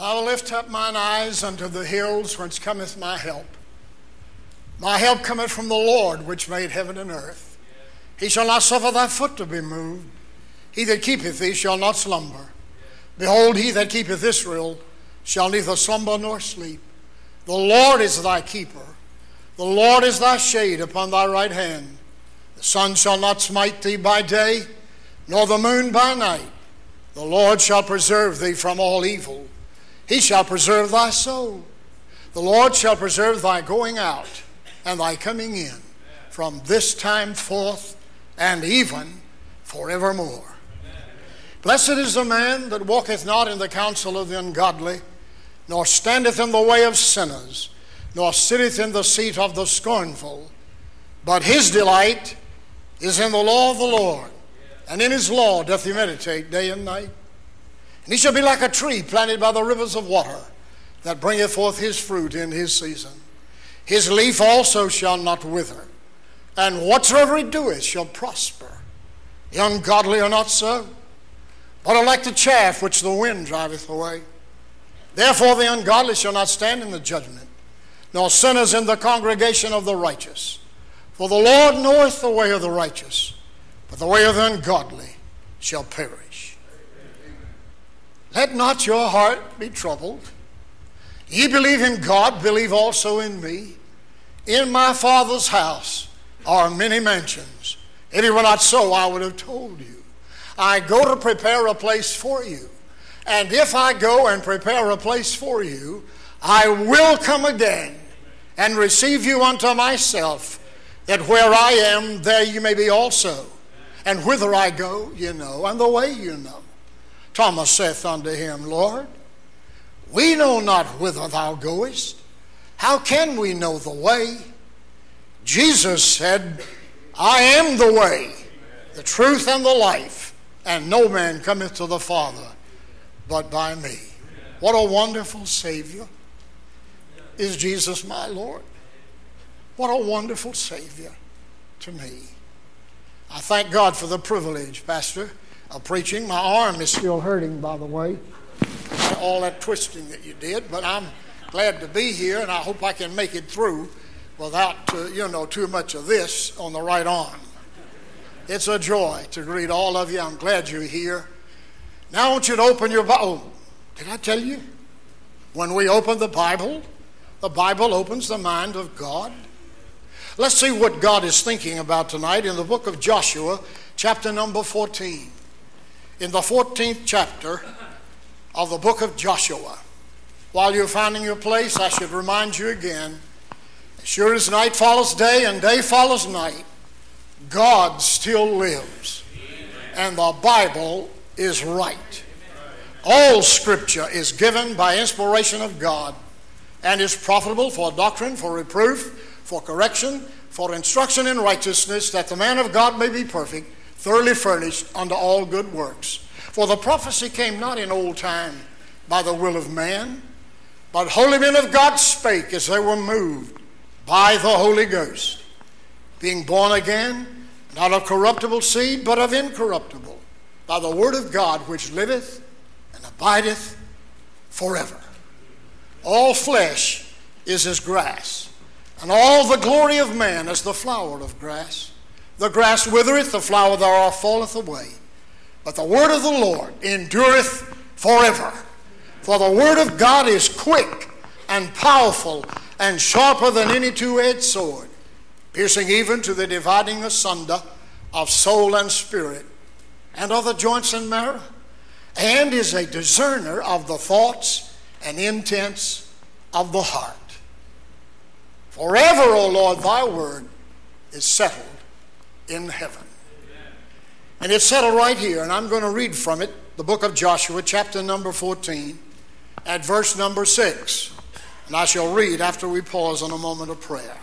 I will lift up mine eyes unto the hills whence cometh my help. My help cometh from the Lord, which made heaven and earth. He shall not suffer thy foot to be moved. He that keepeth thee shall not slumber. Behold, he that keepeth Israel shall neither slumber nor sleep. The Lord is thy keeper. The Lord is thy shade upon thy right hand. The sun shall not smite thee by day, nor the moon by night. The Lord shall preserve thee from all evil. He shall preserve thy soul. The Lord shall preserve thy going out and thy coming in from this time forth and even forevermore. Blessed is the man that walketh not in the counsel of the ungodly, nor standeth in the way of sinners, nor sitteth in the seat of the scornful. But his delight is in the law of the Lord, and in his law doth he meditate day and night. And he shall be like a tree planted by the rivers of water, that bringeth forth his fruit in his season. His leaf also shall not wither, and whatsoever he doeth shall prosper. The ungodly are not so, but are like the chaff which the wind driveth away. Therefore the ungodly shall not stand in the judgment, nor sinners in the congregation of the righteous. For the Lord knoweth the way of the righteous, but the way of the ungodly shall perish. Let not your heart be troubled. Ye believe in God, believe also in me. In my Father's house are many mansions. If it were not so, I would have told you. I go to prepare a place for you. And if I go and prepare a place for you, I will come again and receive you unto myself, that where I am, there you may be also. And whither I go, you know, and the way you know. Thomas saith unto him, Lord, we know not whither thou goest. How can we know the way? Jesus said, I am the way, the truth, and the life, and no man cometh to the Father but by me. What a wonderful Savior is Jesus, my Lord. What a wonderful Savior to me. I thank God for the privilege, Pastor, of preaching. My arm is still hurting, by the way, all that twisting that you did, but I'm glad to be here, and I hope I can make it through without, too much of this on the right arm. It's a joy to greet all of you. I'm glad you're here. Now I want you to open your Bible. Oh, did I tell you? When we open the Bible opens the mind of God. Let's see what God is thinking about tonight in the book of Joshua, chapter number 14. In the 14th chapter of the book of Joshua. While you're finding your place, I should remind you again, as sure as night follows day and day follows night, God still lives. And the Bible is right. All Scripture is given by inspiration of God and is profitable for doctrine, for reproof, for correction, for instruction in righteousness, that the man of God may be perfect, thoroughly furnished unto all good works. For the prophecy came not in old time by the will of man, but holy men of God spake as they were moved by the Holy Ghost, being born again, not of corruptible seed, but of incorruptible, by the word of God which liveth and abideth forever. All flesh is as grass, and all the glory of man as the flower of grass. The grass withereth, the flower thereof falleth away. But the word of the Lord endureth forever. For the word of God is quick and powerful and sharper than any two-edged sword, piercing even to the dividing asunder of soul and spirit, and of the joints and marrow, and is a discerner of the thoughts and intents of the heart. Forever, O Lord, thy word is settled in heaven. And it's settled right here, and I'm going to read from it, the book of Joshua, chapter number 14, at verse number 6. And I shall read after we pause on a moment of prayer.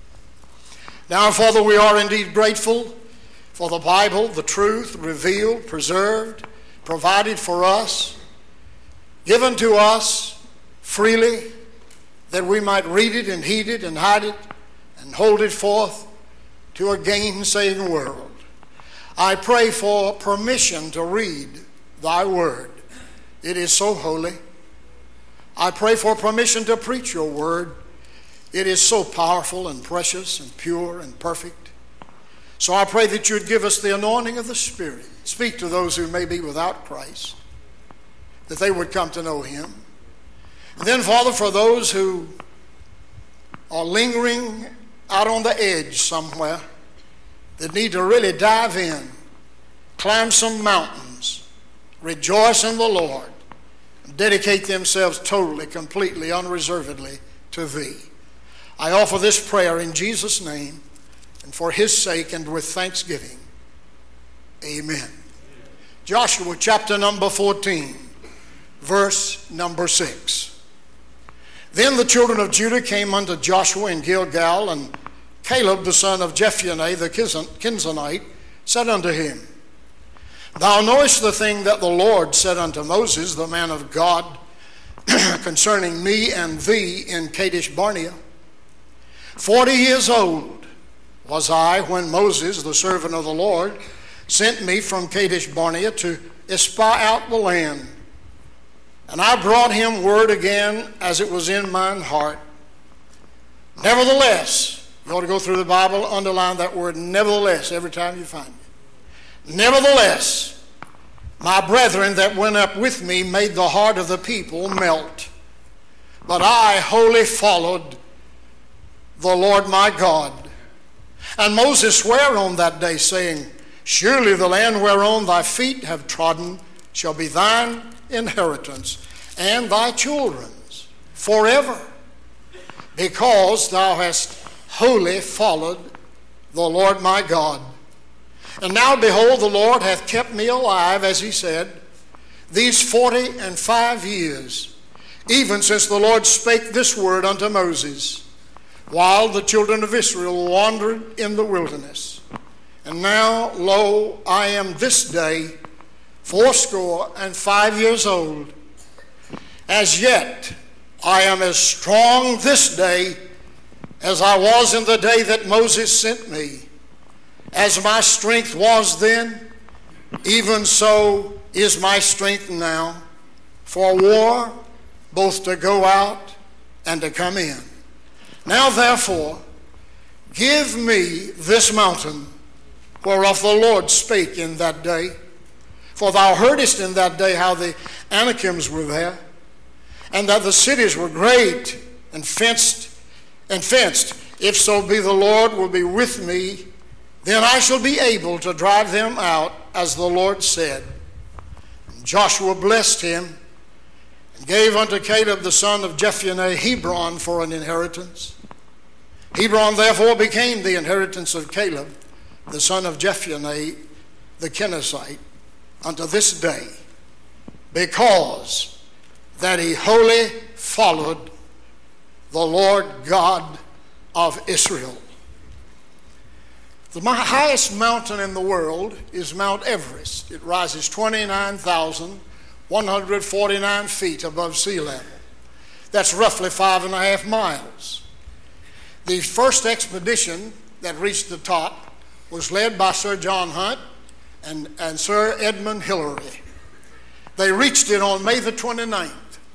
Now, Father, we are indeed grateful for the Bible, the truth, revealed, preserved, provided for us, given to us freely, that we might read it and heed it and hide it and hold it forth to a gainsaying world. I pray for permission to read thy word. It is so holy. I pray for permission to preach your word. It is so powerful and precious and pure and perfect. So I pray that you would give us the anointing of the Spirit. Speak to those who may be without Christ, that they would come to know him. And then, Father, for those who are lingering out on the edge somewhere, that need to really dive in, climb some mountains, rejoice in the Lord, and dedicate themselves totally, completely, unreservedly to thee. I offer this prayer in Jesus' name and for his sake and with thanksgiving. Amen. Joshua chapter number 14, verse number 6. Then the children of Judah came unto Joshua in Gilgal, and Caleb the son of Jephunneh the Kenizzite said unto him, Thou knowest the thing that the Lord said unto Moses, the man of God, concerning me and thee in Kadesh Barnea. 40 years old was I when Moses, the servant of the Lord, sent me from Kadesh Barnea to espy out the land. And I brought him word again as it was in mine heart. Nevertheless, you ought to go through the Bible, underline that word nevertheless every time you find it. Nevertheless, my brethren that went up with me made the heart of the people melt. But I wholly followed the Lord my God. And Moses sware on that day, saying, Surely the land whereon thy feet have trodden shall be thine inheritance, and thy children's forever, because thou hast wholly followed the Lord my God. And now, behold, the Lord hath kept me alive, as he said, these 45 years, even since the Lord spake this word unto Moses, while the children of Israel wandered in the wilderness. And now, lo, I am this day 85 years old. As yet I am as strong this day as I was in the day that Moses sent me. As my strength was then, even so is my strength now, for war, both to go out and to come in. Now therefore, give me this mountain whereof the Lord spake in that day. For thou heardest in that day how the Anakims were there, and that the cities were great and fenced. If so be the Lord will be with me, then I shall be able to drive them out, as the Lord said. And Joshua blessed him, and gave unto Caleb the son of Jephunneh Hebron for an inheritance. Hebron therefore became the inheritance of Caleb, the son of Jephunneh the Kenizzite, unto this day, because that he wholly followed the Lord God of Israel. The highest mountain in the world is Mount Everest. It rises 29,149 feet above sea level. That's roughly 5.5 miles. The first expedition that reached the top was led by Sir John Hunt and Sir Edmund Hillary. They reached it on May the 29th,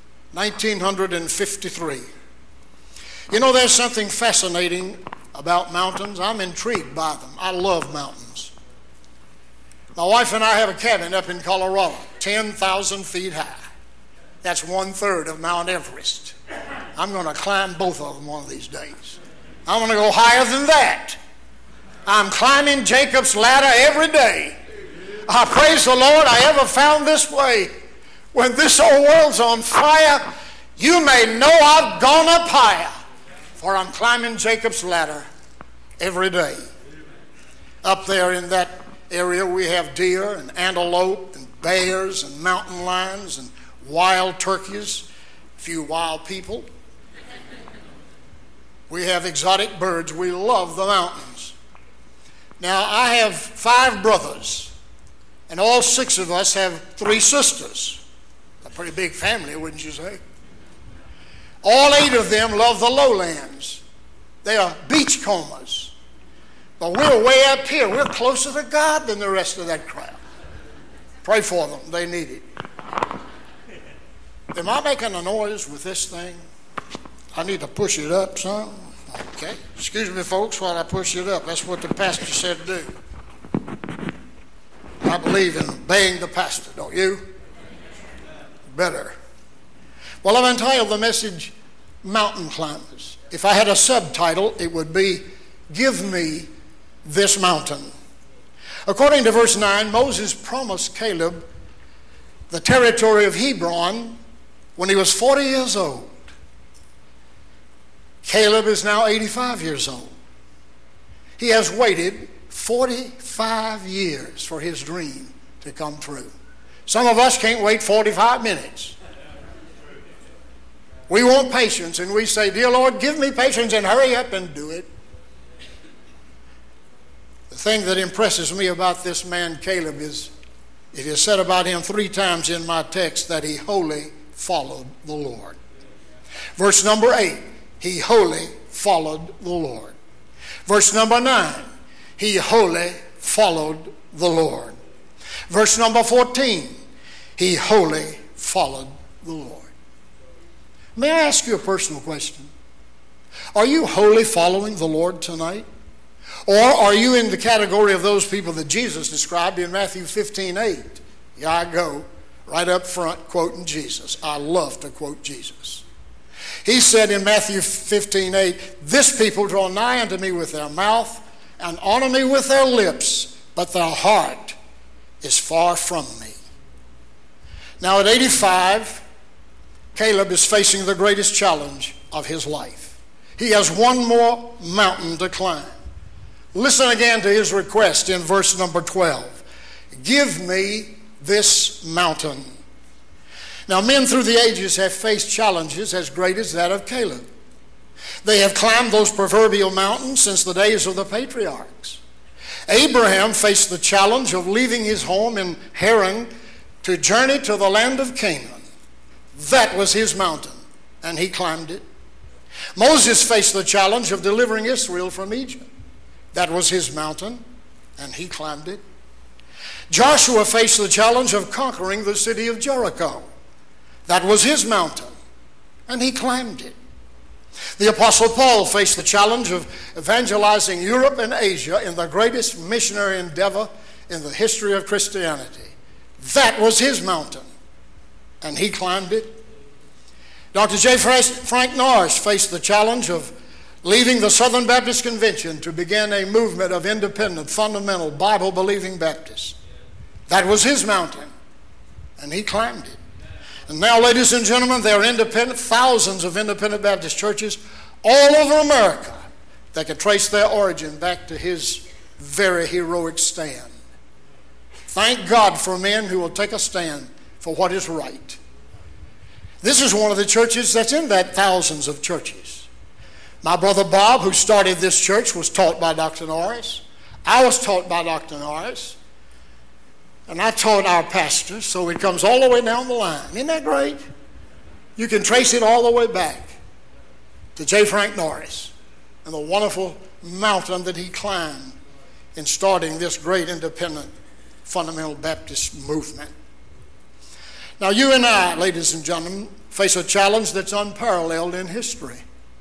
1953. You know, there's something fascinating about mountains. I'm intrigued by them. I love mountains. My wife and I have a cabin up in Colorado, 10,000 feet high. That's 1/3 of Mount Everest. I'm going to climb both of them one of these days. I'm going to go higher than that. I'm climbing Jacob's ladder every day. I praise the Lord I ever found this way. When this old world's on fire, you may know I've gone up higher, for I'm climbing Jacob's ladder every day. Up there in that area we have deer and antelope and bears and mountain lions and wild turkeys, a few wild people. We have exotic birds. We love the mountains. Now, I have 5 brothers, and all 6 of us have 3 sisters. A pretty big family, wouldn't you say? All 8 of them love the lowlands. They are beachcombers. But we're way up here. We're closer to God than the rest of that crowd. Pray for them. They need it. Am I making a noise with this thing? I need to push it up some. Okay. Excuse me, folks, while I push it up. That's what the pastor said to do. I believe in obeying the pastor, don't you? Better. Well, I've entitled the message, Mountain Climbers. If I had a subtitle, it would be, Give Me This Mountain. According to verse 9, Moses promised Caleb the territory of Hebron when he was 40 years old. Caleb is now 85 years old. He has waited 45 years for his dream to come true. Some of us can't wait 45 minutes. We want patience, and we say, Dear Lord, give me patience and hurry up and do it. The thing that impresses me about this man, Caleb, is it is said about him 3 times in my text that he wholly followed the Lord. Verse number 8, he wholly followed the Lord. Verse number 9, he wholly followed the Lord. Verse number 14, he wholly followed the Lord. May I ask you a personal question? Are you wholly following the Lord tonight? Or are you in the category of those people that Jesus described in Matthew 15:8? Here I go, right up front, quoting Jesus. I love to quote Jesus. He said in Matthew 15:8, This people draw nigh unto me with their mouth and honor me with their lips, but their heart is far from me. Now at 85, Caleb is facing the greatest challenge of his life. He has one more mountain to climb. Listen again to his request in verse number 12. Give me this mountain. Now, men through the ages have faced challenges as great as that of Caleb. They have climbed those proverbial mountains since the days of the patriarchs. Abraham faced the challenge of leaving his home in Haran to journey to the land of Canaan. That was his mountain, and he climbed it. Moses faced the challenge of delivering Israel from Egypt. That was his mountain, and he climbed it. Joshua faced the challenge of conquering the city of Jericho. That was his mountain, and he climbed it. The Apostle Paul faced the challenge of evangelizing Europe and Asia in the greatest missionary endeavor in the history of Christianity. That was his mountain, and he climbed it. Dr. J. Frank Norris faced the challenge of leaving the Southern Baptist Convention to begin a movement of independent, fundamental, Bible-believing Baptists. That was his mountain, and he climbed it. And now, ladies and gentlemen, there are thousands of independent Baptist churches all over America that can trace their origin back to his very heroic stand. Thank God for men who will take a stand for what is right. This is one of the churches that's in that thousands of churches. My brother Bob, who started this church, was taught by Dr. Norris. I was taught by Dr. Norris. And I taught our pastor, so it comes all the way down the line. Isn't that great? You can trace it all the way back to J. Frank Norris and the wonderful mountain that he climbed in starting this great independent fundamental Baptist movement. Now, you and I, ladies and gentlemen, face a challenge that's unparalleled in history.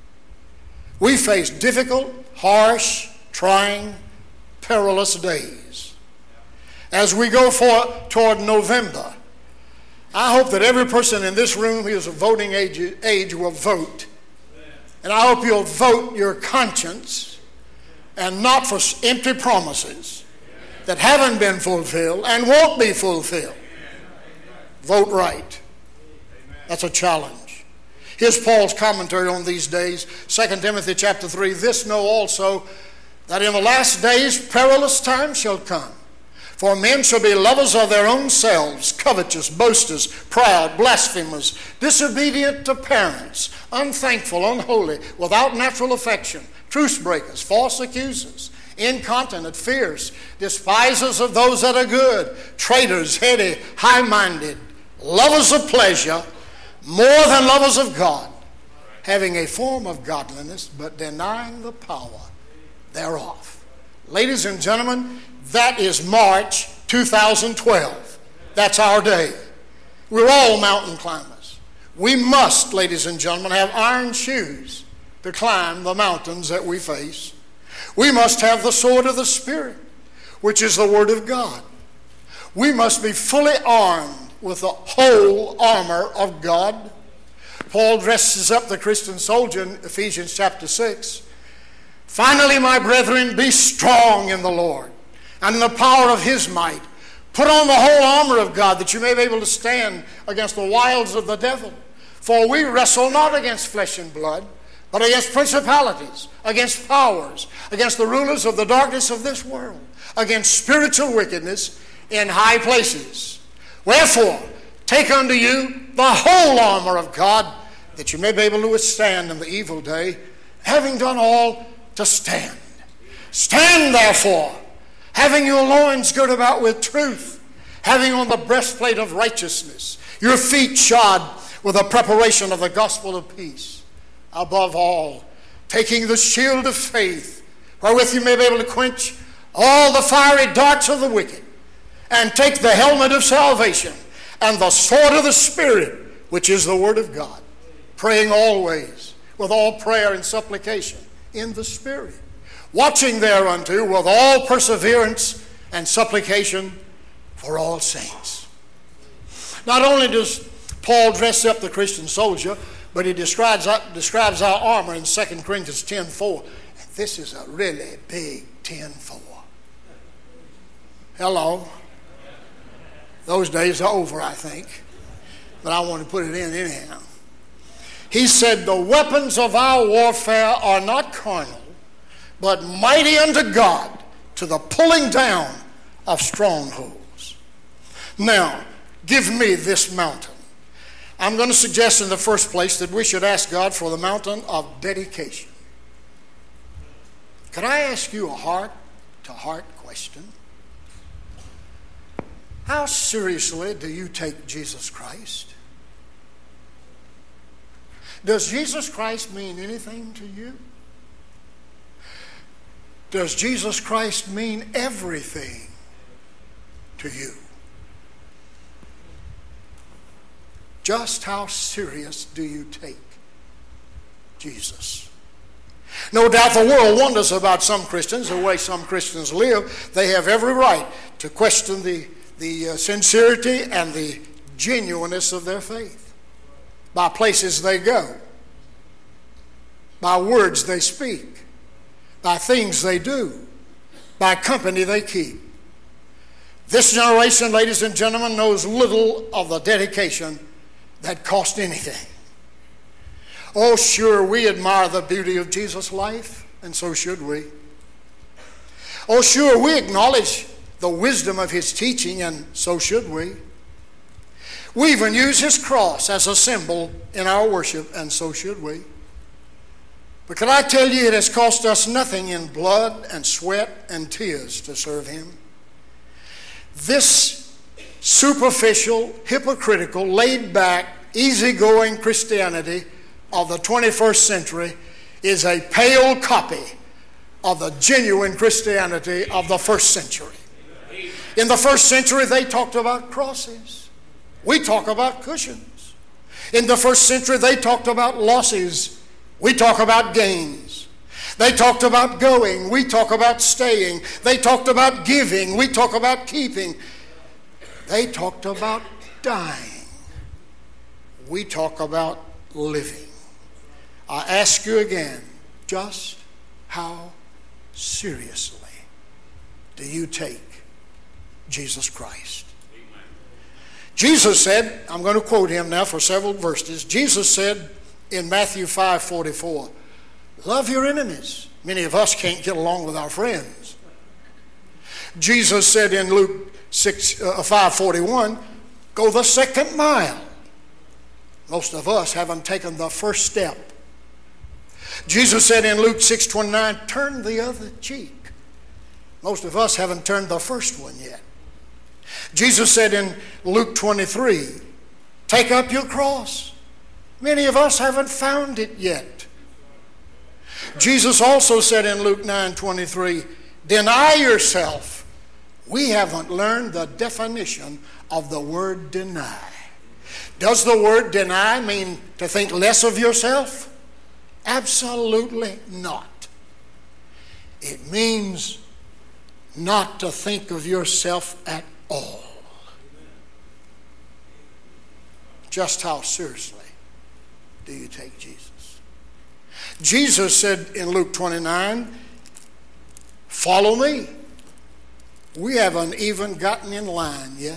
We face difficult, harsh, trying, perilous days. As we go toward November, I hope that every person in this room who is of voting age will vote. And I hope you'll vote your conscience and not for empty promises that haven't been fulfilled and won't be fulfilled. Vote right. That's a challenge. Here's Paul's commentary on these days. 2 Timothy chapter 3, This know also, that in the last days perilous times shall come. For men shall be lovers of their own selves, covetous, boasters, proud, blasphemers, disobedient to parents, unthankful, unholy, without natural affection, truce breakers, false accusers, incontinent, fierce, despisers of those that are good, traitors, heady, high-minded, lovers of pleasure, more than lovers of God, having a form of godliness, but denying the power thereof. Ladies and gentlemen, that is March 2012. That's our day. We're all mountain climbers. We must, ladies and gentlemen, have iron shoes to climb the mountains that we face. We must have the sword of the Spirit, which is the Word of God. We must be fully armed with the whole armor of God. Paul dresses up the Christian soldier in Ephesians chapter 6. Finally, my brethren, be strong in the Lord and in the power of his might. Put on the whole armor of God that you may be able to stand against the wiles of the devil. For we wrestle not against flesh and blood, but against principalities, against powers, against the rulers of the darkness of this world, against spiritual wickedness in high places. Wherefore, take unto you the whole armor of God, that you may be able to withstand in the evil day, having done all to stand. Stand therefore, having your loins girt about with truth, having on the breastplate of righteousness, your feet shod with the preparation of the gospel of peace. Above all, taking the shield of faith, wherewith you may be able to quench all the fiery darts of the wicked, and take the helmet of salvation and the sword of the Spirit, which is the Word of God, praying always with all prayer and supplication in the Spirit, watching thereunto with all perseverance and supplication for all saints. Not only does Paul dress up the Christian soldier, but he describes our armor in 2 Corinthians 10:4. And this is a really big 10:4. Hello. Those days are over, I think. But I want to put it in anyhow. He said, the weapons of our warfare are not carnal, but mighty unto God to the pulling down of strongholds. Now, give me this mountain. I'm going to suggest in the first place that we should ask God for the mountain of dedication. Could I ask you a heart-to-heart question? How seriously do you take Jesus Christ? Does Jesus Christ mean anything to you? Does Jesus Christ mean everything to you? Just how serious do you take Jesus? No doubt the world wonders about some Christians, the way some Christians live. They have every right to question the sincerity and the genuineness of their faith by places they go, by words they speak, by things they do, by company they keep. This generation, ladies and gentlemen, knows little of the dedication that cost anything. Oh, sure, we admire the beauty of Jesus' life, and so should we. Oh, sure, we acknowledge the wisdom of his teaching, and so should we. We even use his cross as a symbol in our worship, and so should we. But can I tell you, it has cost us nothing in blood and sweat and tears to serve him. This superficial, hypocritical, laid-back, easygoing Christianity of the 21st century is a pale copy of the genuine Christianity of the first century. In the first century, they talked about crosses. We talk about cushions. In the first century, they talked about losses. We talk about gains. They talked about going. We talk about staying. They talked about giving. We talk about keeping. They talked about dying. We talk about living. I ask you again, just how seriously do you take Jesus Christ? Amen. Jesus said, I'm going to quote him now for several verses. Jesus said in Matthew 5:44, love your enemies. Many of us can't get along with our friends. Jesus said in Luke 5:41, go the second mile. Most of us haven't taken the first step. Jesus said in Luke 6:29, turn the other cheek. Most of us haven't turned the first one yet. Jesus said in Luke 23, take up your cross. Many of us haven't found it yet. Jesus also said in Luke 9:23, deny yourself. We haven't learned the definition of the word deny. Does the word deny mean to think less of yourself? Absolutely not. It means not to think of yourself at all. Just how seriously do you take Jesus? Jesus said in Luke 29, follow me. We haven't even gotten in line yet.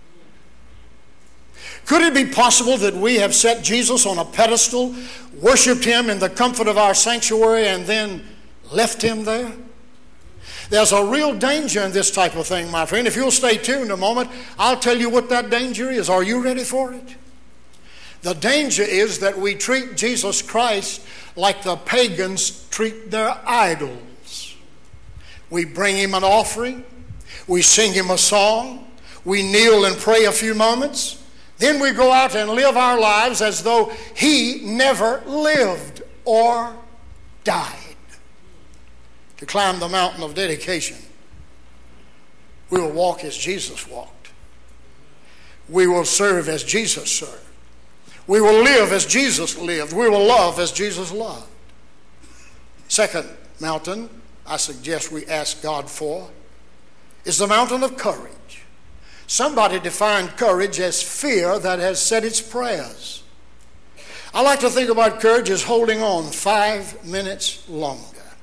Could it be possible that we have set Jesus on a pedestal, worshiped him in the comfort of our sanctuary, and then left him there? There's a real danger in this type of thing, my friend. If you'll stay tuned a moment, I'll tell you what that danger is. Are you ready for it? The danger is that we treat Jesus Christ like the pagans treat their idols. We bring him an offering. We sing him a song. We kneel and pray a few moments. Then we go out and live our lives as though he never lived or died. To climb the mountain of dedication, we will walk as Jesus walked. We will serve as Jesus served. We will live as Jesus lived. We will love as Jesus loved. Second mountain I suggest we ask God for is the mountain of courage. Somebody defined courage as fear that has said its prayers. I like to think about courage as holding on 5 minutes longer.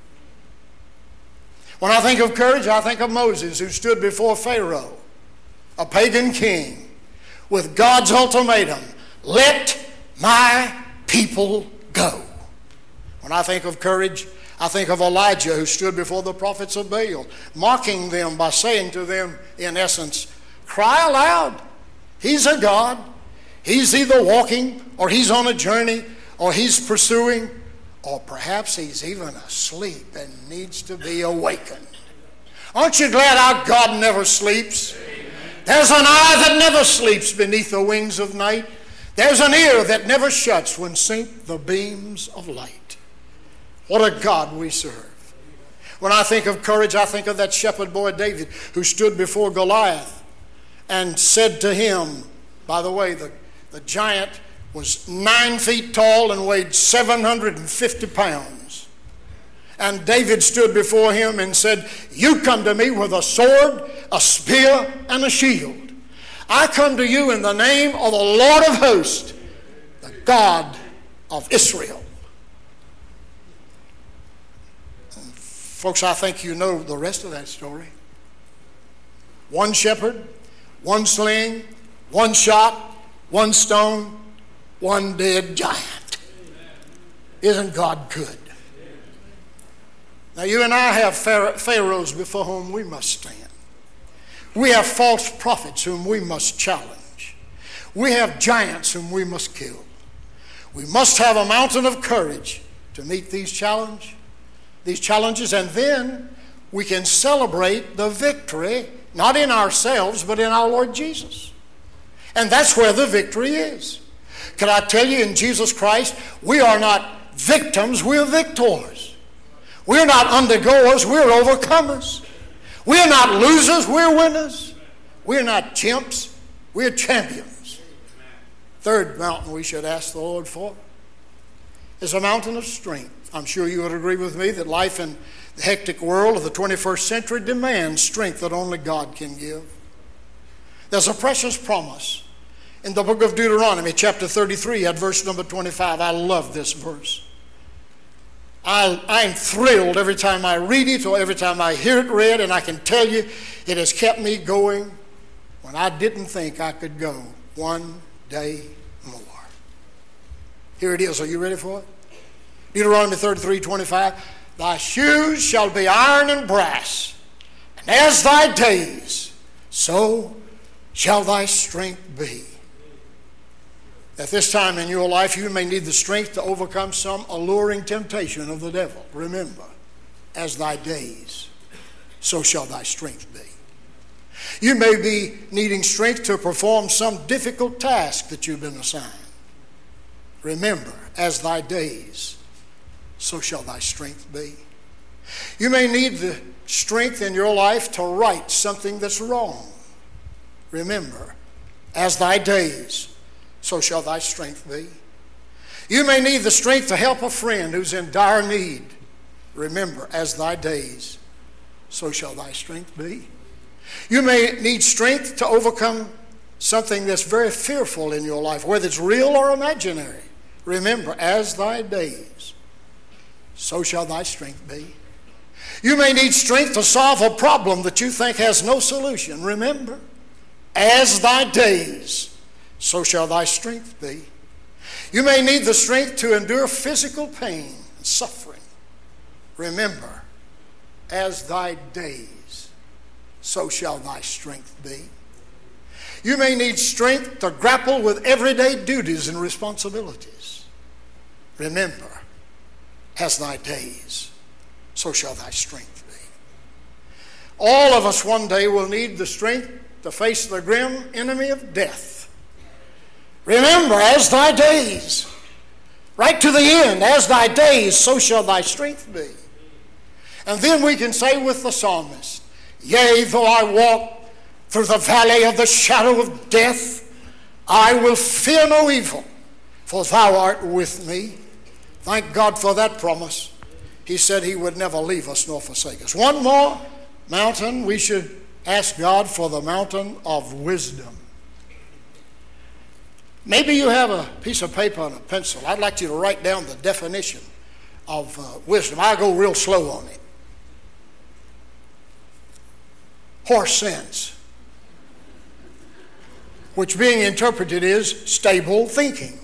When I think of courage, I think of Moses, who stood before Pharaoh, a pagan king, with God's ultimatum, let my people go. When I think of courage, I think of Elijah, who stood before the prophets of Baal, mocking them by saying to them, in essence, cry aloud. He's a God. He's either walking, or he's on a journey, or he's pursuing, or perhaps he's even asleep and needs to be awakened. Aren't you glad our God never sleeps? There's an eye that never sleeps beneath the wings of night. There's an ear that never shuts when sink the beams of light. What a God we serve. When I think of courage, I think of that shepherd boy David, who stood before Goliath and said to him, by the way, the giant was 9 feet tall and weighed 750 pounds. And David stood before him and said, you come to me with a sword, a spear, and a shield. I come to you in the name of the Lord of hosts, the God of Israel. And folks, I think you know the rest of that story. One shepherd, one sling, one shot, one stone, one dead giant. Isn't God good? Now you and I have pharaohs before whom we must stand. We have false prophets whom we must challenge. We have giants whom we must kill. We must have a mountain of courage to meet these challenges, and then we can celebrate the victory, not in ourselves, but in our Lord Jesus. And that's where the victory is. Can I tell you, in Jesus Christ, we are not victims, we're victors. We're not undergoers, we're overcomers. We're not losers, we're winners. We're not chimps, we're champions. Third mountain we should ask the Lord for is a mountain of strength. I'm sure you would agree with me that life in the hectic world of the 21st century demands strength that only God can give. There's a precious promise in the book of Deuteronomy, chapter 33, at verse number 25. I love this verse. I'm thrilled every time I read it or every time I hear it read, and I can tell you it has kept me going when I didn't think I could go one day more. Here it is. Are you ready for it? Deuteronomy 33:25. Thy shoes shall be iron and brass, and as thy days, so shall thy strength be. At this time in your life, you may need the strength to overcome some alluring temptation of the devil. Remember, as thy days, so shall thy strength be. You may be needing strength to perform some difficult task that you've been assigned. Remember, as thy days, so shall thy strength be. You may need the strength in your life to right something that's wrong. Remember, as thy days, so shall thy strength be. You may need the strength to help a friend who's in dire need. Remember, as thy days, so shall thy strength be. You may need strength to overcome something that's very fearful in your life, whether it's real or imaginary. Remember, as thy days, so shall thy strength be. You may need strength to solve a problem that you think has no solution. Remember, as thy days, so shall thy strength be. You may need the strength to endure physical pain and suffering. Remember, as thy days, so shall thy strength be. You may need strength to grapple with everyday duties and responsibilities. Remember, as thy days, so shall thy strength be. All of us one day will need the strength to face the grim enemy of death. Remember, as thy days, right to the end, as thy days, so shall thy strength be. And then we can say with the psalmist, yea, though I walk through the valley of the shadow of death, I will fear no evil, for thou art with me. Thank God for that promise. He said he would never leave us nor forsake us. One more mountain, we should ask God for the mountain of wisdom. Maybe you have a piece of paper and a pencil. I'd like you to write down the definition of wisdom. I'll go real slow on it. Horse sense, which being interpreted is stable thinking.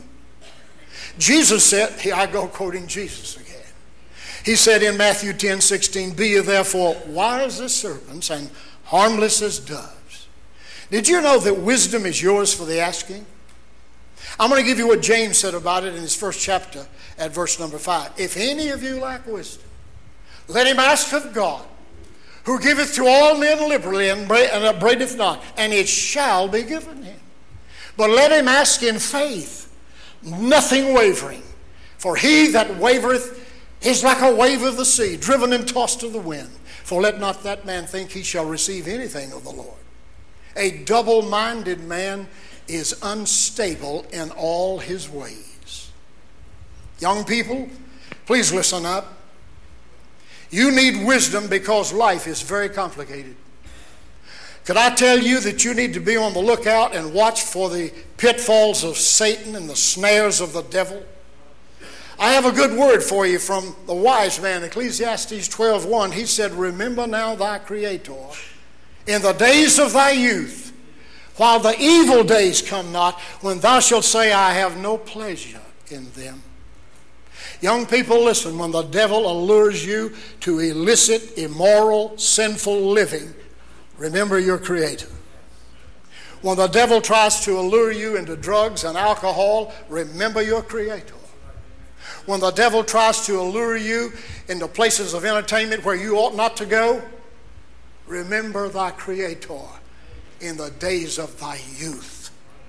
Jesus said, here I go quoting Jesus again. He said in Matthew 10:16, be ye therefore wise as serpents and harmless as doves. Did you know that wisdom is yours for the asking? I'm going to give you what James said about it in his first chapter at verse number 5. If any of you lack wisdom, let him ask of God, who giveth to all men liberally and upbraideth not, and it shall be given him. But let him ask in faith, nothing wavering. For he that wavereth is like a wave of the sea, driven and tossed of the wind. For let not that man think he shall receive anything of the Lord. A double-minded man is unstable in all his ways. Young people, please listen up. You need wisdom because life is very complicated. Could I tell you that you need to be on the lookout and watch for the pitfalls of Satan and the snares of the devil? I have a good word for you from the wise man, Ecclesiastes 12:1. He said, remember now thy Creator in the days of thy youth, while the evil days come not, when thou shalt say, I have no pleasure in them. Young people, listen, when the devil allures you to illicit, immoral, sinful living, remember your Creator. When the devil tries to allure you into drugs and alcohol, remember your Creator. When the devil tries to allure you into places of entertainment where you ought not to go, remember thy Creator in the days of thy youth.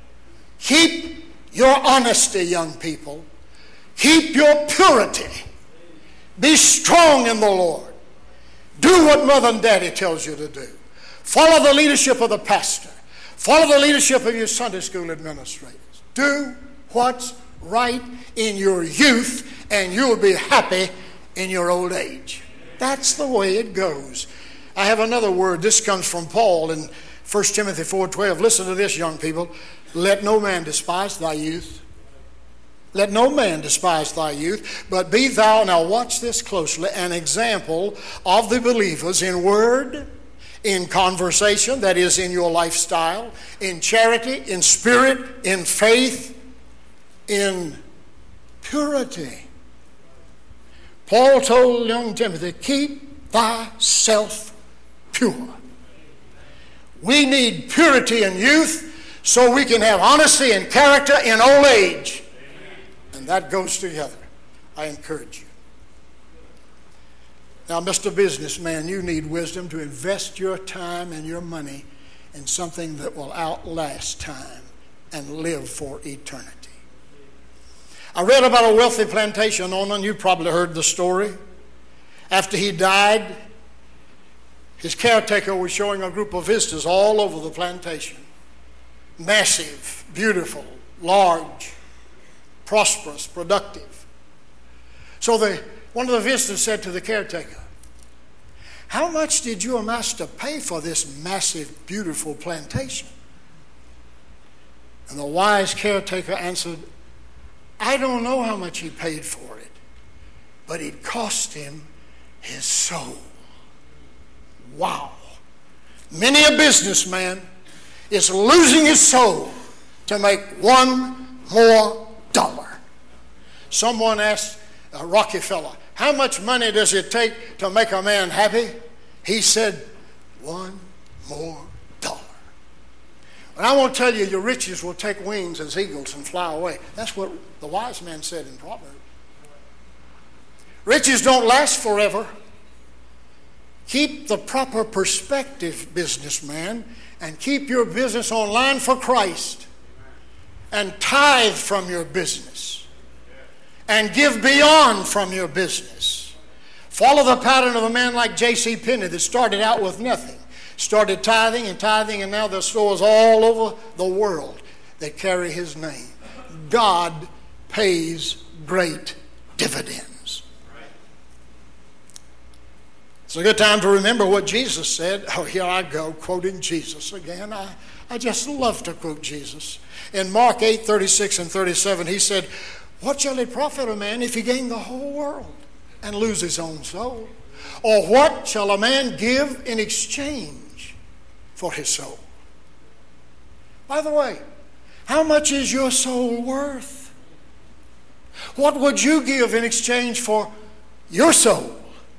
Keep your honesty, young people. Keep your purity. Be strong in the Lord. Do what Mother and Daddy tells you to do. Follow the leadership of the pastor. Follow the leadership of your Sunday school administrators. Do what's right in your youth, and you'll be happy in your old age. That's the way it goes. I have another word. This comes from Paul in 1 Timothy 4:12. Listen to this, young people. Let no man despise thy youth. Let no man despise thy youth, but be thou, now watch this closely, an example of the believers in word, in conversation, that is in your lifestyle, in charity, in spirit, in faith, in purity. Paul told young Timothy, keep thyself pure. We need purity in youth so we can have honesty and character in old age. And that goes together. I encourage you. Now, Mr. Businessman, you need wisdom to invest your time and your money in something that will outlast time and live for eternity. I read about a wealthy plantation owner, and you probably heard the story. After he died, his caretaker was showing a group of visitors all over the plantation. Massive, beautiful, large, prosperous, productive. So one of the visitors said to the caretaker, "How much did your master pay for this massive, beautiful plantation?" And the wise caretaker answered, "I don't know how much he paid for it, but it cost him his soul." Wow. Many a businessman is losing his soul to make one more dollar. Someone asked Rockefeller, "How much money does it take to make a man happy?" He said, "One more dollar." And I won't tell you, your riches will take wings as eagles and fly away. That's what the wise man said in Proverbs. Riches don't last forever. Keep the proper perspective, businessman, and keep your business on line for Christ. And tithe from your business. And give beyond from your business. Follow the pattern of a man like J.C. Penney that started out with nothing. Started tithing, and now there's stores all over the world that carry his name. God pays great dividends. It's a good time to remember what Jesus said. Oh, here I go, quoting Jesus again. I just love to quote Jesus. In Mark 8:36 and 37, he said, "What shall it profit a man if he gain the whole world and lose his own soul? Or what shall a man give in exchange for his soul?" By the way, how much is your soul worth? What would you give in exchange for your soul?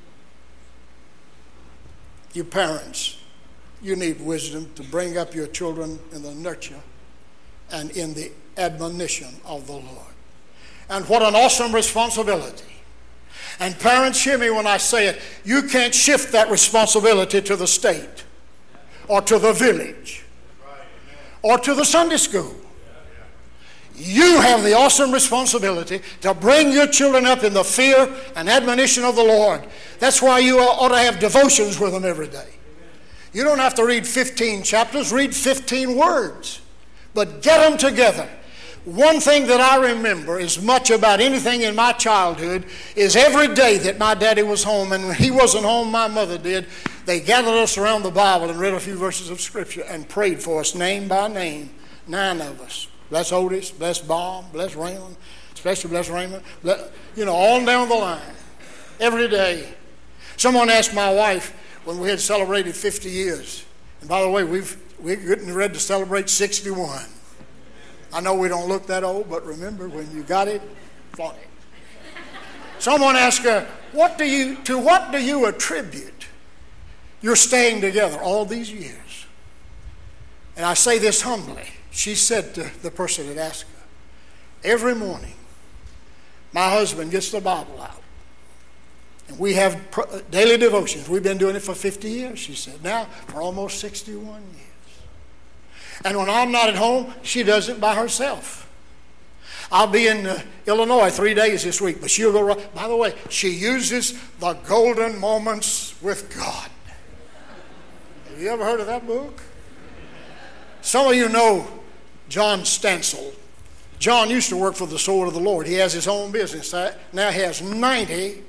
You parents, you need wisdom to bring up your children in the nurture and in the admonition of the Lord. And what an awesome responsibility. And parents, hear me when I say it. You can't shift that responsibility to the state or to the village or to the Sunday school. You have the awesome responsibility to bring your children up in the fear and admonition of the Lord. That's why you ought to have devotions with them every day. You don't have to read 15 chapters, read 15 words. But get them together. One thing that I remember as much about anything in my childhood is every day that my daddy was home, and when he wasn't home, my mother did, they gathered us around the Bible and read a few verses of Scripture and prayed for us name by name, 9 of us. Bless Otis, bless Bob, bless Raymond, especially bless Raymond, on down the line, every day. Someone asked my wife when we had celebrated 50 years, and by the way, we're getting ready to celebrate 61. I know we don't look that old, but remember, when you got it, flaunt it. Someone asked her, what do you attribute your staying together all these years? And I say this humbly. She said to the person that asked her, every morning, my husband gets the Bible out. And we have daily devotions. We've been doing it for 50 years, she said. Now, for almost 61 years. And when I'm not at home, she does it by herself. I'll be in Illinois 3 days this week, but she'll go right. By the way, she uses the Golden Moments with God. Have you ever heard of that book? Some of you know John Stansel. John used to work for the Sword of the Lord. He has his own business. Now he has 90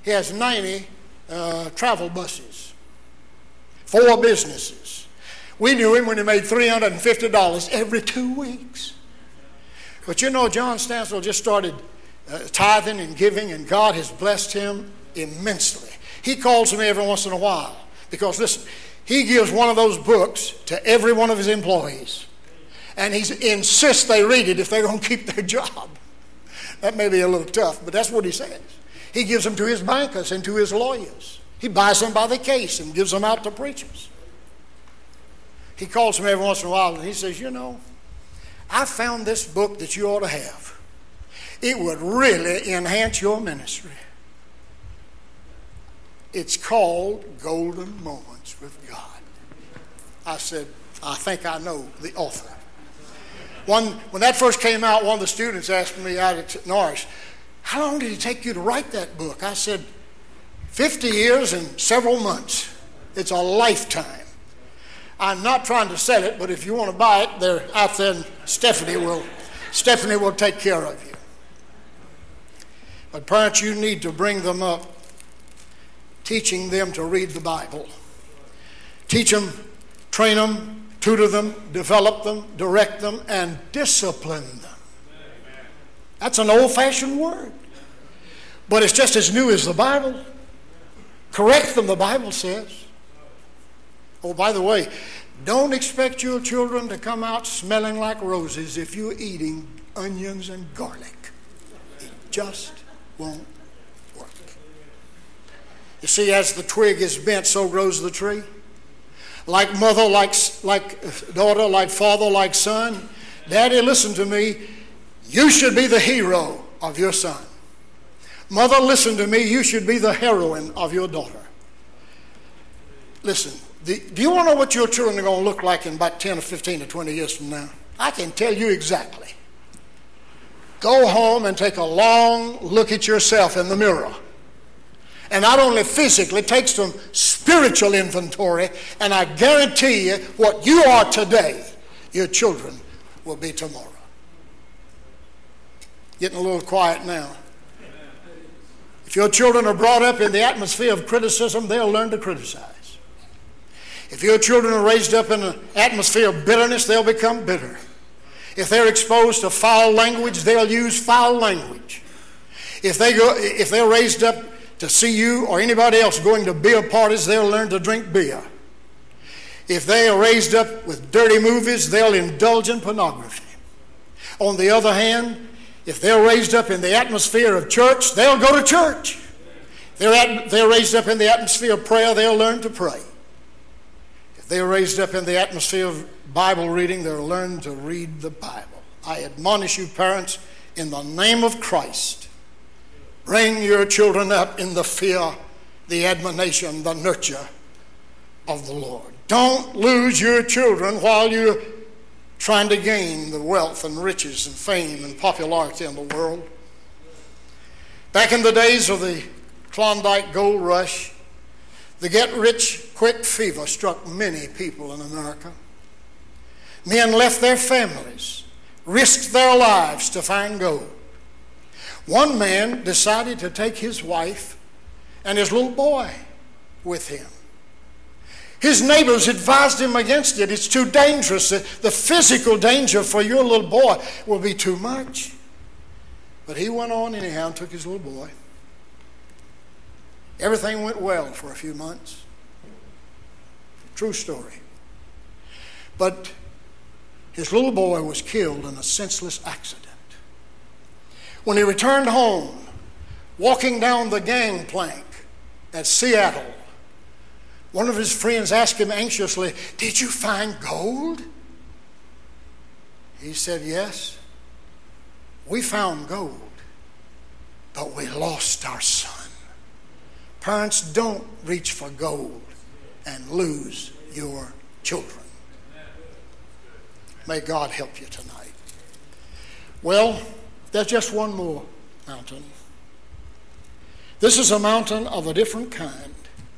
travel buses, 4 businesses. We knew him when he made $350 every 2 weeks. But you know, John Stansel just started tithing and giving, and God has blessed him immensely. He calls me every once in a while because, listen, he gives one of those books to every one of his employees. And he insists they read it if they're going to keep their job. That may be a little tough, but that's what he says. He gives them to his bankers and to his lawyers. He buys them by the case and gives them out to preachers. He calls me every once in a while and he says, I found this book that you ought to have. It would really enhance your ministry. It's called Golden Moments with God. I said, I think I know the author. When that first came out, one of the students asked me out at Norris, how long did it take you to write that book? I said, 50 years and several months. It's a lifetime. I'm not trying to sell it, but if you want to buy it, they're out there, and Stephanie will Stephanie will take care of you. But parents, you need to bring them up, teaching them to read the Bible. Teach them, train them, tutor them, develop them, direct them, and discipline them. That's an old-fashioned word. But it's just as new as the Bible. Correct them, the Bible says. Oh, by the way, don't expect your children to come out smelling like roses if you're eating onions and garlic. It just won't work. You see, as the twig is bent, so grows the tree. Like mother, like daughter, like father, like son. Daddy, listen to me. You should be the hero of your son. Mother, listen to me. You should be the heroine of your daughter. Listen, do you want to know what your children are going to look like in about 10 or 15 or 20 years from now? I can tell you exactly. Go home and take a long look at yourself in the mirror. And not only physically, take some spiritual inventory, and I guarantee you what you are today, your children will be tomorrow. Getting a little quiet now. If your children are brought up in the atmosphere of criticism, they'll learn to criticize. If your children are raised up in an atmosphere of bitterness, they'll become bitter. If they're exposed to foul language, they'll use foul language. If they're raised up to see you or anybody else going to beer parties, they'll learn to drink beer. If they are raised up with dirty movies, they'll indulge in pornography. On the other hand, if they're raised up in the atmosphere of church, they'll go to church. If they're raised up in the atmosphere of prayer, they'll learn to pray. If they're raised up in the atmosphere of Bible reading, they'll learn to read the Bible. I admonish you, parents, in the name of Christ, bring your children up in the fear, the admonition, the nurture of the Lord. Don't lose your children while you're trying to gain the wealth and riches and fame and popularity in the world. Back in the days of the Klondike Gold Rush, the get-rich-quick fever struck many people in America. Men left their families, risked their lives to find gold. One man decided to take his wife and his little boy with him. His neighbors advised him against it. It's too dangerous. The physical danger for your little boy will be too much. But he went on anyhow and took his little boy. Everything went well for a few months. True story. But his little boy was killed in a senseless accident. When he returned home, walking down the gangplank at Seattle, one of his friends asked him anxiously, "Did you find gold?" He said, "Yes, we found gold, but we lost our son." Parents, don't reach for gold and lose your children. May God help you tonight. Well, there's just one more mountain. This is a mountain of a different kind.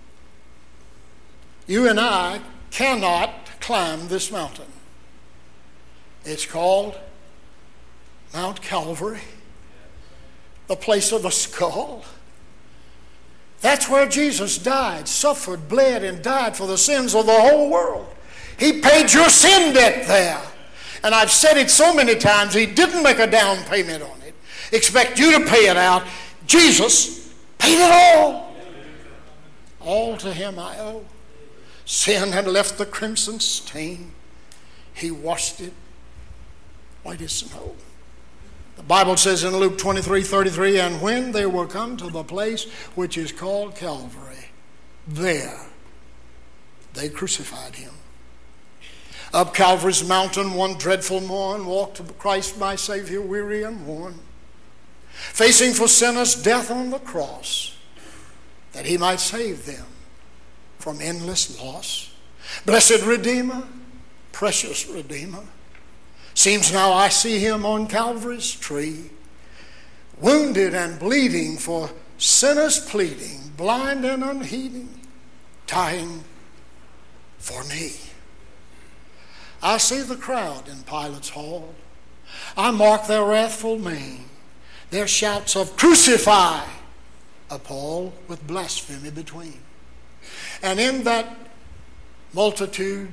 You and I cannot climb this mountain. It's called Mount Calvary, the place of the skull. That's where Jesus died, suffered, bled, and died for the sins of the whole world. He paid your sin debt there. And I've said it so many times, he didn't make a down payment on it. Expect you to pay it out. Jesus paid it all. All to him I owe. Sin had left the crimson stain. He washed it white as snow. The Bible says in Luke 23:33, and when they were come to the place which is called Calvary, there they crucified him. Up Calvary's mountain one dreadful morn walked Christ my Savior, weary and worn, facing for sinners death on the cross, that he might save them from endless loss. Blessed Redeemer, precious Redeemer, seems now I see him on Calvary's tree, wounded and bleeding for sinners pleading, blind and unheeding, dying for me. I see the crowd in Pilate's hall, I mark their wrathful mien. Their shouts of crucify appall with blasphemy between. And in that multitude,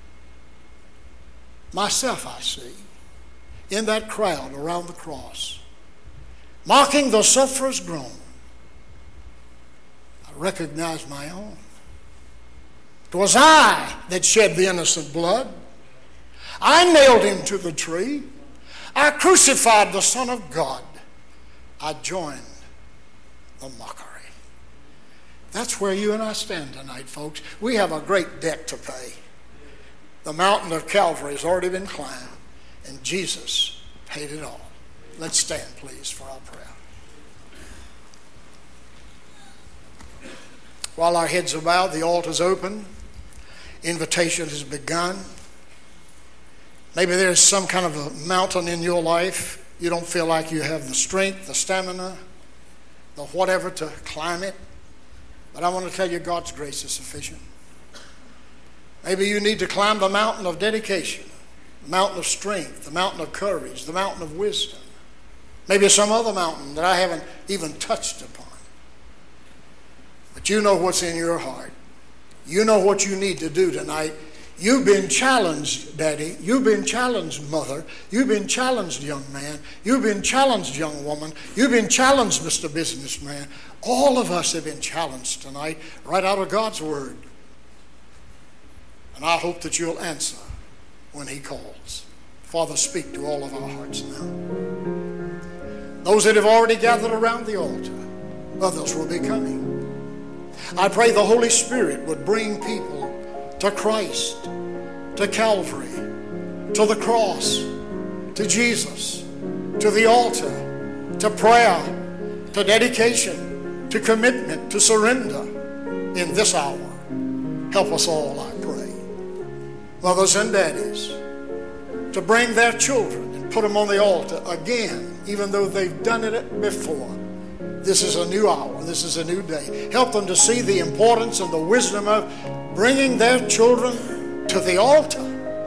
myself I see, in that crowd around the cross, mocking the sufferer's groan. I recognize my own. 'Twas I that shed the innocent blood. I nailed him to the tree. I crucified the Son of God. I joined the mockery. That's where you and I stand tonight, folks. We have a great debt to pay. The mountain of Calvary has already been climbed, and Jesus paid it all. Let's stand, please, for our prayer. While our heads are bowed, the altar's open. Invitation has begun. Maybe there's some kind of a mountain in your life. You don't feel like you have the strength, the stamina, the whatever to climb it. But I want to tell you, God's grace is sufficient. Maybe you need to climb the mountain of dedication, the mountain of strength, the mountain of courage, the mountain of wisdom. Maybe some other mountain that I haven't even touched upon. But you know what's in your heart. You know what you need to do tonight. You've been challenged, Daddy. You've been challenged, Mother. You've been challenged, young man. You've been challenged, young woman. You've been challenged, Mr. Businessman. All of us have been challenged tonight, right out of God's Word. And I hope that you'll answer when He calls. Father, speak to all of our hearts now. Those that have already gathered around the altar, others will be coming. I pray the Holy Spirit would bring people to Christ, to Calvary, to the cross, to Jesus, to the altar, to prayer, to dedication, to commitment, to surrender in this hour. Help us all, I pray. Mothers and daddies, to bring their children and put them on the altar again, even though they've done it before. This is a new hour. This is a new day. Help them to see the importance and the wisdom of bringing their children to the altar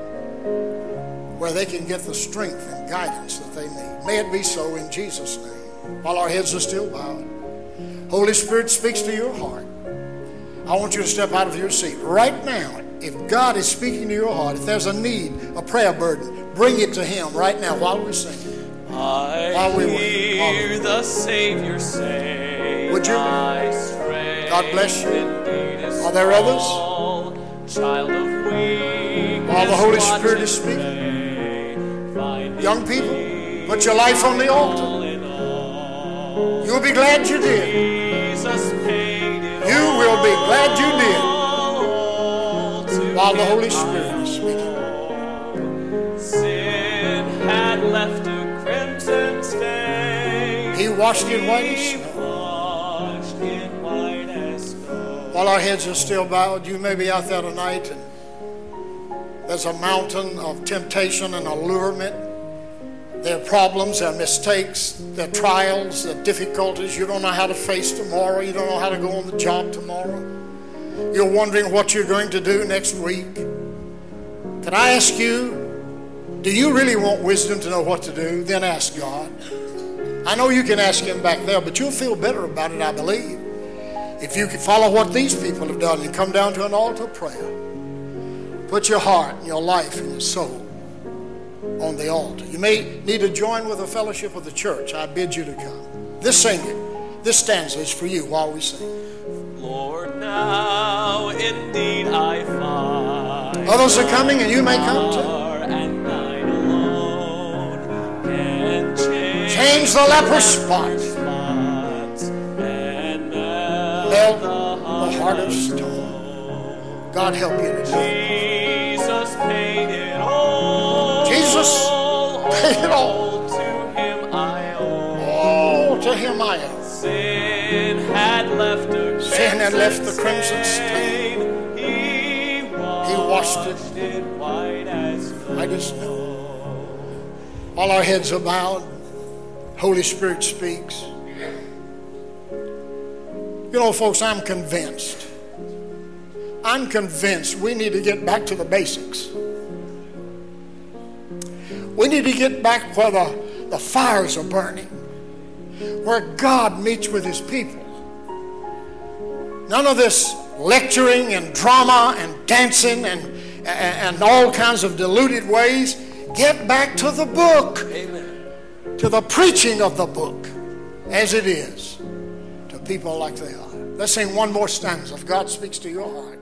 where they can get the strength and guidance that they need. May it be so in Jesus' name. While our heads are still bowed, Holy Spirit speaks to your heart. I want you to step out of your seat right now. If God is speaking to your heart, if there's a need, a prayer burden, bring it to Him right now while we're singing. I hear the Savior say, would you? God bless you. Are there others? Child of weakness, while the Holy Spirit is speaking, young people, put your life on the altar. You'll be glad you did. You will be glad you did while the Holy Spirit is speaking. Sin had left a crimson stain. He washed it white as snow. While our heads are still bowed, you may be out there tonight and there's a mountain of temptation and allurement. There are problems, there are mistakes, there are trials, there are difficulties. You don't know how to face tomorrow. You don't know how to go on the job tomorrow. You're wondering what you're going to do next week. Can I ask you, do you really want wisdom to know what to do? Then ask God. I know you can ask Him back there, but you'll feel better about it, I believe, if you can follow what these people have done and come down to an altar of prayer. Put your heart and your life and your soul on the altar. You may need to join with a fellowship of the church. I bid you to come. This stanza is for you while we sing. Lord, now indeed I find others are coming and you may come too. And thine alone can change the leper spot. And melt the heart of stone. God help you today. Jesus paid it all. Jesus paid it all. To Him I owe. Oh, to Him I owe. Sin had left the crimson stain. He washed it white as snow. I just know. While our heads are bowed, Holy Spirit speaks. You know, folks, I'm convinced we need to get back to the basics. We need to get back where the fires are burning, where God meets with his people. None of this lecturing and drama and dancing and all kinds of diluted ways. Get back to the book. Amen. To the preaching of the book as it is to people like they are. Let's sing one more stanza if God speaks to your heart.